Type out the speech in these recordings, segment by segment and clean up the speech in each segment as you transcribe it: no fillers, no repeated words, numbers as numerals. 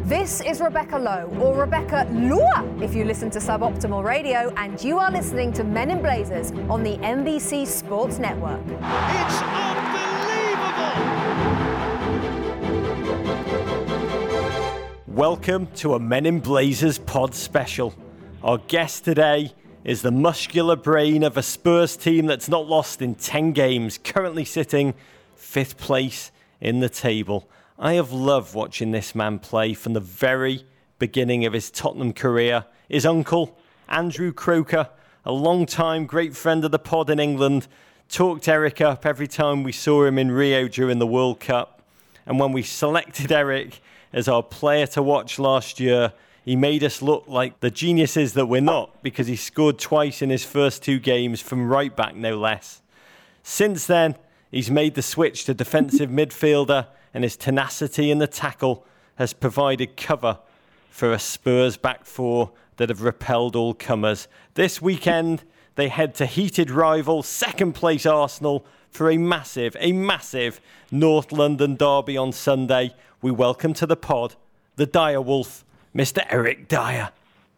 This is Rebecca Lowe, or Rebecca Lua if you listen to Suboptimal Radio, and you are listening to Men in Blazers on the NBC Sports Network. It's unbelievable! Welcome to a Men in Blazers pod special. Our guest today is the muscular brain of a Spurs team that's not lost in 10 games, currently sitting 5th place in the table. I have loved watching this man play from the very beginning of his Tottenham career. His uncle, Andrew Croker, a long-time great friend of the pod in England, talked Eric up every time we saw him in Rio during the World Cup. And when we selected Eric as our player to watch last year, he made us look like the geniuses that we're not, because he scored twice in his first 2 games from right back, no less. Since then, he's made the switch to defensive midfielder, and his tenacity in the tackle has provided cover for a Spurs back four that have repelled all comers. This weekend, they head to heated rival, second-place Arsenal for a massive North London derby on Sunday. We welcome to the pod the Dire Wolf, Mr. Eric Dyer.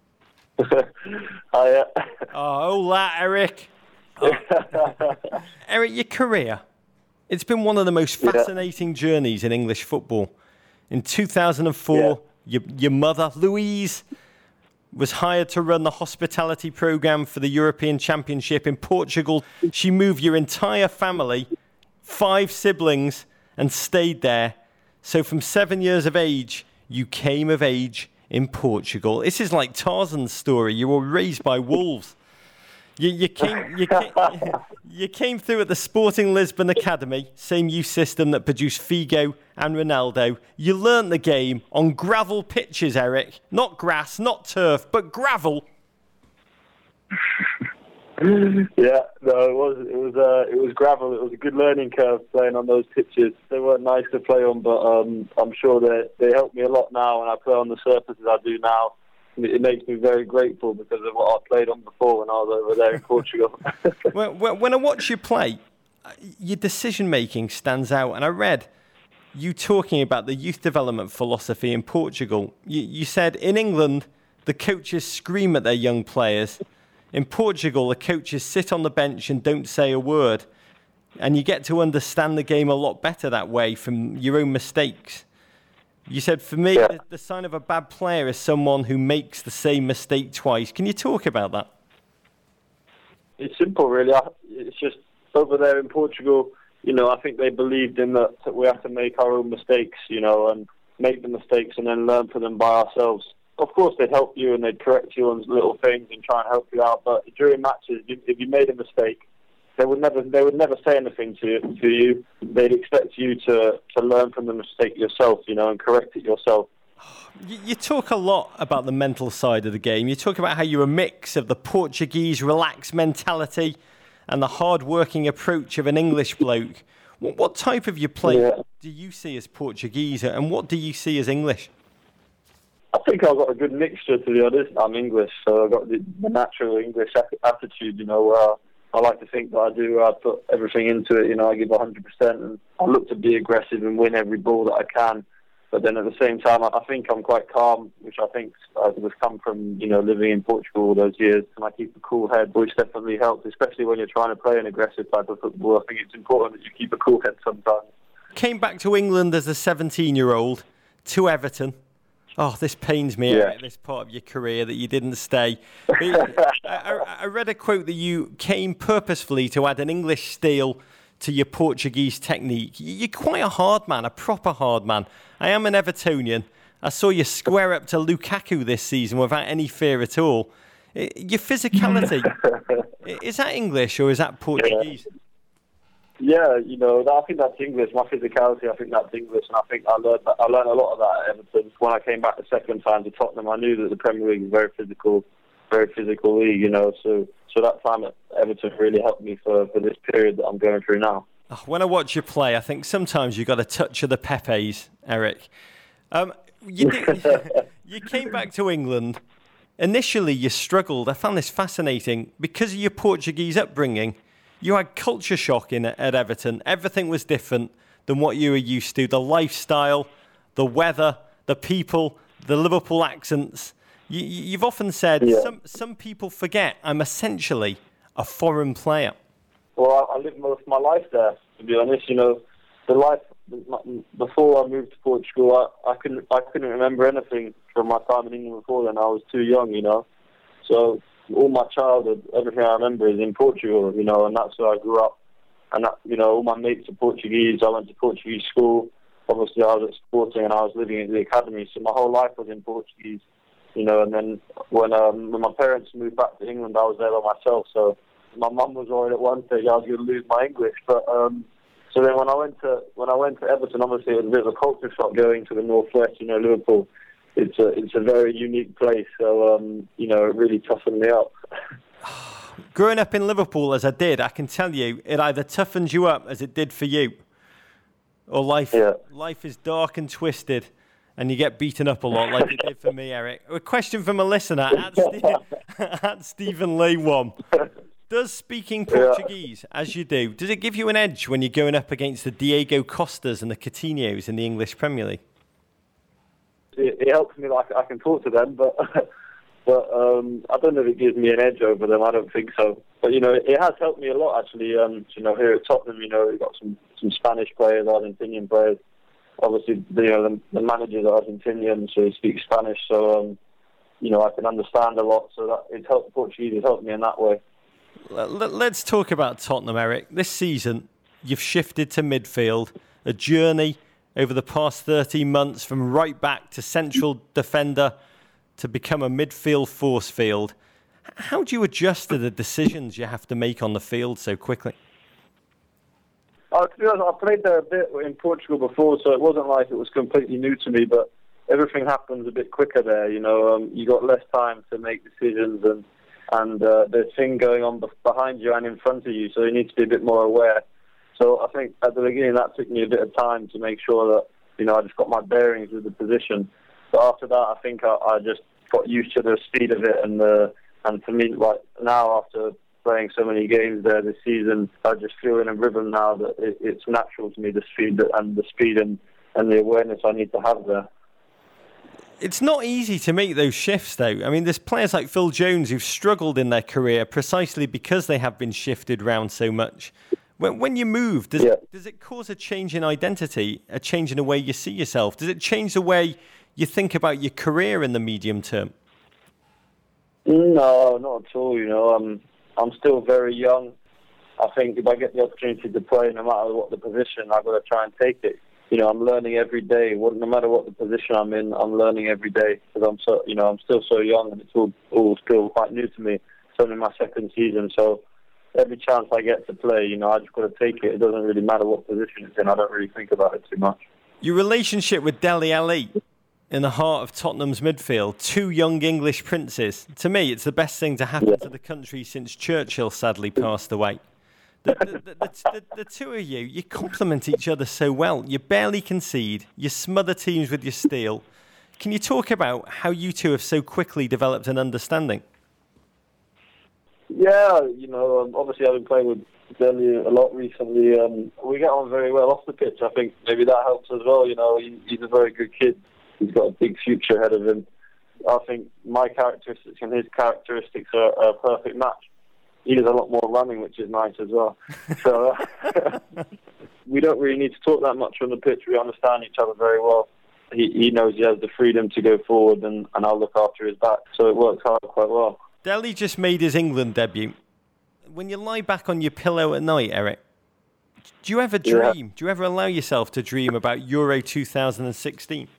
Hiya. Oh, hola, Eric. Oh. Eric, your career, it's been one of the most fascinating journeys in English football. In 2004, your mother, Louise, was hired to run the hospitality programme for the European Championship in Portugal. She moved your entire family, 5 siblings, and stayed there. So from 7 years of age, you came of age in Portugal. This is like Tarzan's story. You were raised by wolves. You came through at the Sporting Lisbon Academy, same youth system that produced Figo and Ronaldo. You learnt the game on gravel pitches, Eric. Not grass, not turf, but gravel. It was gravel. It was a good learning curve playing on those pitches. They weren't nice to play on, but I'm sure they help me a lot now, and I play on the surfaces I do now. It makes me very grateful because of what I played on before when I was over there in Portugal. When I watch you play, your decision-making stands out. And I read you talking about the youth development philosophy in Portugal. You said, in England, the coaches scream at their young players. In Portugal, the coaches sit on the bench and don't say a word. And you get to understand the game a lot better that way from your own mistakes. You said, for me, the sign of a bad player is someone who makes the same mistake twice. Can you talk about that? It's simple, really. It's just over there in Portugal, I think they believed in that we have to make our own mistakes, and make the mistakes and then learn from them by ourselves. Of course, they'd help you and they'd correct you on little things and try and help you out. But during matches, if you made a mistake, they would never say anything to you. They'd expect you to learn from the mistake yourself, and correct it yourself. You talk a lot about the mental side of the game. You talk about how you're a mix of the Portuguese relaxed mentality and the hard-working approach of an English bloke. What type of your play do you see as Portuguese, and what do you see as English? I think I've got a good mixture, to be honest. I'm English, so I've got the natural English attitude, where I like to think that I put everything into it, I give 100%, and I look to be aggressive and win every ball that I can. But then at the same time, I think I'm quite calm, which I think has come from, living in Portugal all those years. And I keep a cool head, which definitely helps, especially when you're trying to play an aggressive type of football. I think it's important that you keep a cool head sometimes. Came back to England as a 17-year-old to Everton. Oh, this pains me at this part of your career that you didn't stay. I read a quote that you came purposefully to add an English style to your Portuguese technique. You're quite a hard man, a proper hard man. I am an Evertonian. I saw you square up to Lukaku this season without any fear at all. Your physicality, is that English or is that Portuguese? Yeah, I think that's English. My physicality, I think that's English, and I think I learned a lot of that at Everton. When I came back the second time to Tottenham, I knew that the Premier League is a very physical league, So that time at Everton really helped me for this period that I'm going through now. When I watch you play, I think sometimes you've got a touch of the Pepes, Eric. You came back to England. Initially, you struggled. I found this fascinating. Because of your Portuguese upbringing, you had culture shock at Everton. Everything was different than what you were used to. The lifestyle, the weather, the people, the Liverpool accents. You've often said, some people forget I'm essentially a foreign player. Well, I lived most of my life there, to be honest. You know, the life before I moved to Portugal, I couldn't remember anything from my time in England before then. I was too young, you know. So all my childhood, everything I remember is in Portugal, you know, and that's where I grew up. And that, you know, all my mates are Portuguese. I went to Portuguese school. Obviously, I was at Sporting and I was living at the academy, so my whole life was in Portuguese, you know. And then when my parents moved back to England, I was there by myself. So my mum was worried at one stage I was going to lose my English. But so then when I went to Everton, obviously it was a bit of a culture shock going to the northwest, you know, Liverpool. It's a very unique place, so you know, it really toughened me up. Growing up in Liverpool as I did, I can tell you, it either toughens you up as it did for you, or life is dark and twisted, and you get beaten up a lot like it did for me, Eric. A question from a listener at Stephen Lee 1. Does speaking Portuguese, as you do, does it give you an edge when you're going up against the Diego Costas and the Coutinhos in the English Premier League? It helps me, like I can talk to them, but I don't know if it gives me an edge over them. I don't think so. But, you know, it has helped me a lot, actually. You know, here at Tottenham, you know, we've got some Spanish players, Argentinian players. Obviously, you know, the manager's Argentinian, so he speaks Spanish. So, you know, I can understand a lot. So that it's helped Portuguese. It's helped me in that way. Let's talk about Tottenham, Eric. This season, you've shifted to midfield, a journey over the past 13 months from right back to central defender to become a midfield force field. How do you adjust to the decisions you have to make on the field so quickly? To be honest, I played there a bit in Portugal before, so it wasn't like it was completely new to me, but everything happens a bit quicker there, you know. You got less time to make decisions, and there's things going on behind you and in front of you, so you need to be a bit more aware. So I think at the beginning that took me a bit of time to make sure that, you know, I just got my bearings with the position. But after that, I think I just got used to the speed of it, and for me, like now after playing so many games there this season, I just feel in a rhythm now that it's natural to me, the speed and the awareness I need to have there. It's not easy to make those shifts, though. I mean, there's players like Phil Jones who've struggled in their career precisely because they have been shifted around so much. When you move, does it cause a change in identity, a change in the way you see yourself? Does it change the way you think about your career in the medium term? No, not at all. You know, I'm still very young. I think if I get the opportunity to play, no matter what the position, I've got to try and take it. You know, I'm learning every day. No matter what the position I'm in, I'm learning every day because I'm still so young, and it's all still quite new to me. It's only my second season, so every chance I get to play, you know, I just got to take it. It doesn't really matter what position it's in. I don't really think about it too much. Your relationship with Dele Alli in the heart of Tottenham's midfield, two young English princes. To me, it's the best thing to happen to the country since Churchill sadly passed away. The two of you complement each other so well. You barely concede. You smother teams with your steel. Can you talk about how you two have so quickly developed an understanding? Yeah, you know, obviously I've been playing with Dele a lot recently. We get on very well off the pitch. I think maybe that helps as well. You know, he's a very good kid. He's got a big future ahead of him. I think my characteristics and his characteristics are a perfect match. He does a lot more running, which is nice as well. So we don't really need to talk that much on the pitch. We understand each other very well. He knows he has the freedom to go forward, and I'll look after his back. So it works out quite well. Dele just made his England debut. When you lie back on your pillow at night, Eric, do you ever dream? Yeah. Do you ever allow yourself to dream about Euro 2016?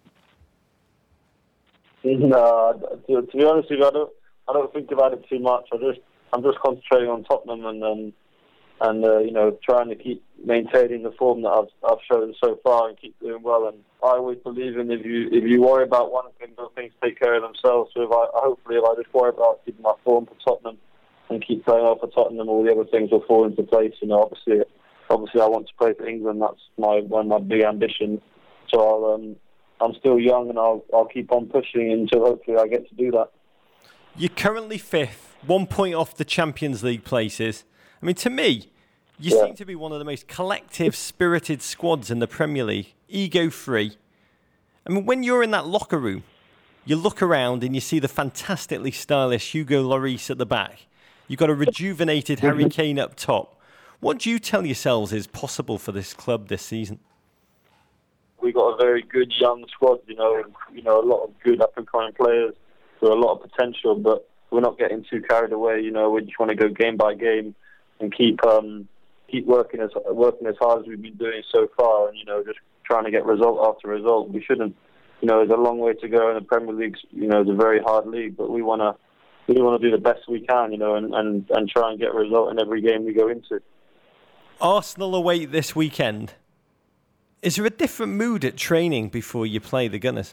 No, to be honest with you, I don't think about it too much. I'm just concentrating on Tottenham and you know, trying to keep maintaining the form that I've shown so far and keep doing well. And I always believe in if you worry about one thing, those things take care of themselves. So if I just worry about keeping my form for Tottenham and keep playing well for Tottenham, all the other things will fall into place. You know, obviously I want to play for England. That's one of my big ambitions. So I'm still young, and I'll keep on pushing until hopefully I get to do that. You're currently 5th, 1 point off the Champions League places. I mean, to me, you seem to be one of the most collective, spirited squads in the Premier League, ego-free. I mean, when you're in that locker room, you look around and you see the fantastically stylish Hugo Lloris at the back. You've got a rejuvenated Harry Kane up top. What do you tell yourselves is possible for this club this season? We got a very good young squad, a lot of good up-and-coming players with a lot of potential, but we're not getting too carried away. We just want to go game by game and keep working as hard as we've been doing so far, and just trying to get result after result. We shouldn't. There's a long way to go in the Premier League. It's a very hard league, but we want to do the best we can, and try and get a result in every game we go into. Arsenal away this weekend. Is there a different mood at training before you play the Gunners?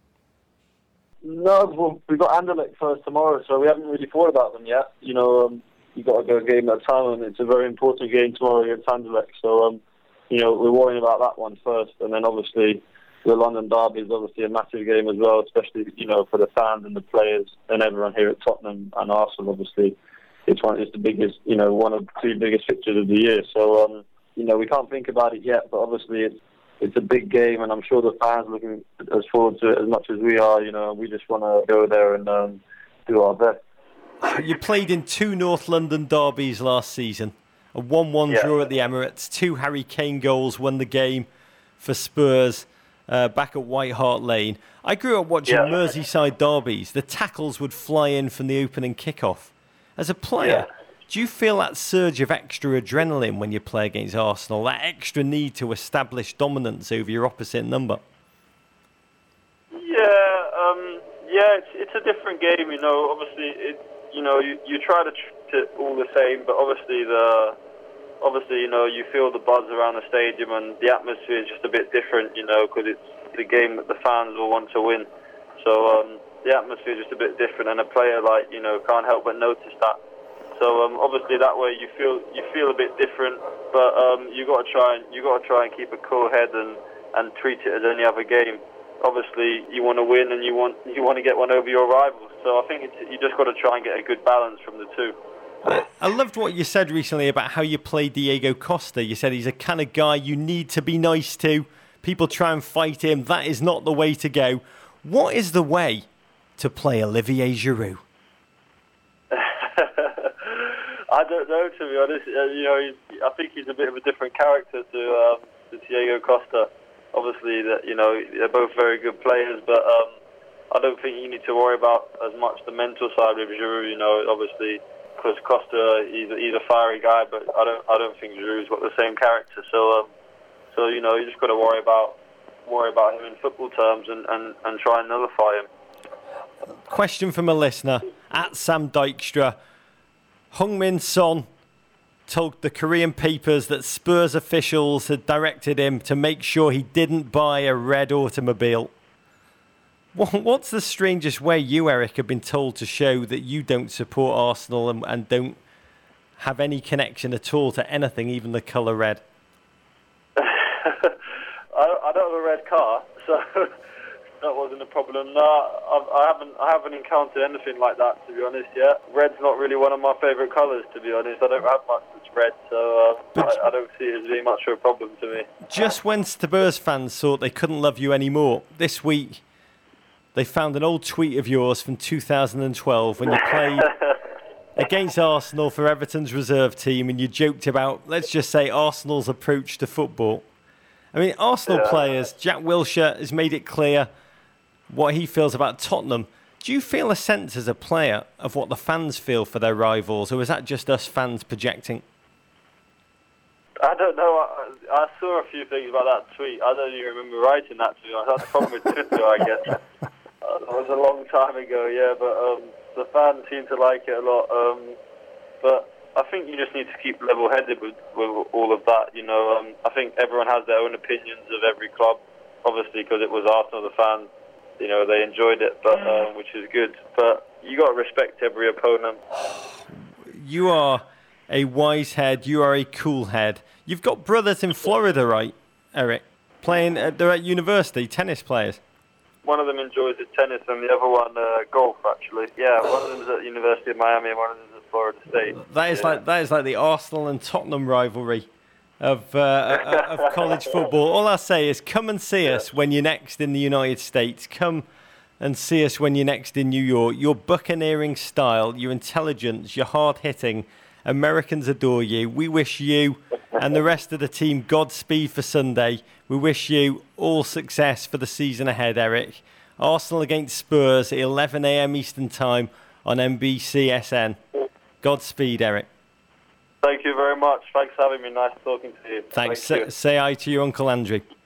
No, well, we've got Anderlecht first tomorrow, so we haven't really thought about them yet. You've got to go a game at a time, and it's a very important game tomorrow against Anderlecht. So, we're worrying about that one first, and then obviously the London derby is obviously a massive game as well, especially for the fans and the players and everyone here at Tottenham and Arsenal. Obviously, it's the biggest, one of the two biggest fixtures of the year. So, we can't think about it yet, but obviously it's a big game, and I'm sure the fans are looking as forward to it as much as we are. We just want to go there and do our best. You played in 2 North London derbies last season. A 1-1 draw at the Emirates. 2 Harry Kane goals won the game for Spurs back at White Hart Lane. I grew up watching Merseyside derbies. The tackles would fly in from the opening kickoff. As a player, do you feel that surge of extra adrenaline when you play against Arsenal? That extra need to establish dominance over your opposite number? Yeah, it's a different game. Obviously, you try to treat it all the same, but obviously, you feel the buzz around the stadium, and the atmosphere is just a bit different. Because it's the game that the fans will want to win. So the atmosphere is just a bit different, and a player can't help but notice that. So obviously that way you feel a bit different, but you got to try and keep a cool head and treat it as any other game. Obviously you want to win, and you want to get one over your rivals. So I think you just got to try and get a good balance from the two. I loved what you said recently about how you played Diego Costa. You said he's a kind of guy you need to be nice to. People try and fight him. That is not the way to go. What is the way to play Olivier Giroud? I don't know, to be honest. I think he's a bit of a different character to Diego Costa. Obviously, they're both very good players, but I don't think you need to worry about as much the mental side with Giroud. Obviously, because Costa he's a fiery guy, but I don't think Giroud's got the same character. So you just got to worry about him in football terms and try and nullify him. Question from a listener at Sam Dykstra. Heung-min Son told the Korean papers that Spurs officials had directed him to make sure he didn't buy a red automobile. What's the strangest way you, Eric, have been told to show that you don't support Arsenal and don't have any connection at all to anything, even the colour red? I don't have a red car, so that wasn't a problem. No, I haven't encountered anything like that, to be honest, yet. Red's not really one of my favourite colours, to be honest. I don't have much that's red, so I don't see it as being much of a problem to me. Just when Spurs fans thought they couldn't love you anymore, this week they found an old tweet of yours from 2012 when you played against Arsenal for Everton's reserve team, and you joked about, let's just say, Arsenal's approach to football. I mean, Arsenal players, Jack Wilshere has made it clear what he feels about Tottenham. Do you feel a sense as a player of what the fans feel for their rivals, or is that just us fans projecting? I don't know. I saw a few things about that tweet. I don't even remember writing that to you. That's the problem with Twitter, I guess. It was a long time ago, yeah, but the fans seem to like it a lot. But I think you just need to keep level-headed with all of that. I think everyone has their own opinions of every club, obviously, because it was Arsenal, the fans. They enjoyed it, but which is good. But you got to respect every opponent. You are a wise head. You are a cool head. You've got brothers in Florida, right, Eric? They're at university, tennis players. One of them enjoys his tennis, and the other one golf. Actually, yeah. One of them is at the University of Miami, and one of them is at Florida State. That is like the Arsenal and Tottenham rivalry of college football. All I say is come and see us when you're next in the United States. Come and see us when you're next in New York. Your buccaneering style, your intelligence, your hard-hitting, Americans adore you. We wish you and the rest of the team Godspeed for Sunday. We wish you all success for the season ahead, Eric. Arsenal against Spurs at 11 a.m. Eastern Time on NBCSN. Godspeed, Eric. Thank you very much. Thanks for having me. Nice talking to you. Thanks. Thank you. Say hi to your Uncle Andrew.